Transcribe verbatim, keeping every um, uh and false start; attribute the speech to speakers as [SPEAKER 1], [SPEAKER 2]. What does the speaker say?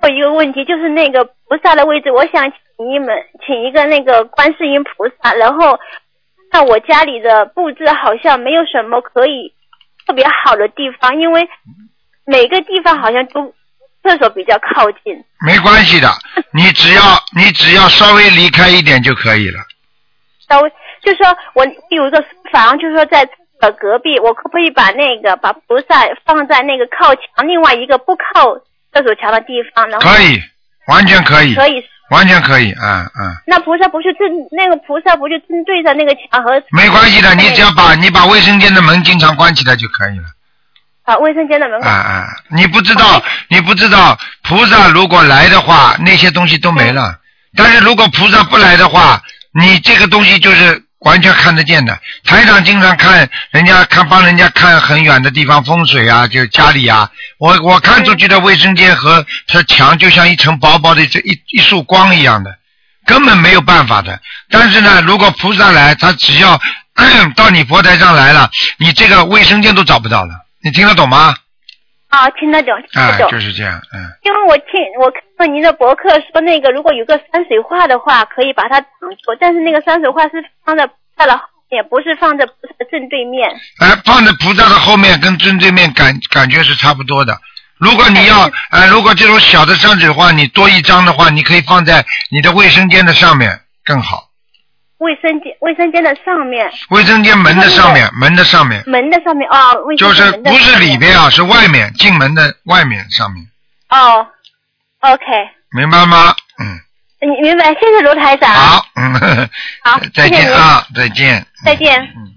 [SPEAKER 1] 后一个问题，就是那个菩萨的位置，我想请一们请一个那个观世音菩萨，然后看我家里的布置好像没有什么可以特别好的地方，因为每个地方好像都厕所比较靠近。
[SPEAKER 2] 没关系的，你只要你只要稍微离开一点就可以了。
[SPEAKER 1] 稍微就说我有一个书房，就是说在呃隔壁，我可不可以把那个把菩萨放在那个靠墙另外一个不靠厕所墙的地方？然后
[SPEAKER 2] 可以，完全可以，
[SPEAKER 1] 可以，
[SPEAKER 2] 完全可以，嗯嗯。
[SPEAKER 1] 那菩萨不是正那个菩萨不就正对着那个墙和？
[SPEAKER 2] 没关系的，你只要把你把卫生间的门经常关起来就可以了。
[SPEAKER 1] 啊，卫生间的门。
[SPEAKER 2] 啊啊！你不知道，你不知道，菩萨如果来的话，那些东西都没了。嗯、但是如果菩萨不来的话，你这个东西就是完全看得见的。台长经常看人家看帮人家看很远的地方风水啊，就家里啊，我我看出去的卫生间和它墙就像一层薄薄的这一一束光一样的，根本没有办法的。但是呢，如果菩萨来，他只要到你佛台上来了，你这个卫生间都找不到了。你听得懂吗？
[SPEAKER 1] 啊，听得懂，听得懂。
[SPEAKER 2] 啊，就是这样，嗯。
[SPEAKER 1] 因为我听我看到您的博客说，那个如果有个山水画的话，可以把它挡住，但是那个山水画是放在菩萨的后面，不是放在菩萨的正对面。
[SPEAKER 2] 哎，放在菩萨的后面跟正对面感感觉是差不多的。如果你要，呃，如果这种小的山水画你多一张的话，你可以放在你的卫生间的上面更好。
[SPEAKER 1] 卫生间，卫生间的上面。
[SPEAKER 2] 卫生间门的上面，门的上面。
[SPEAKER 1] 门的上面哦，卫生
[SPEAKER 2] 就是不是里边啊，是外面进门的外面上面。
[SPEAKER 1] 哦 ，OK。
[SPEAKER 2] 明白吗？嗯。
[SPEAKER 1] 你明白，谢谢卢台长。
[SPEAKER 2] 好，嗯，
[SPEAKER 1] 好，
[SPEAKER 2] 再见啊，再见。
[SPEAKER 1] 再见。
[SPEAKER 2] 嗯。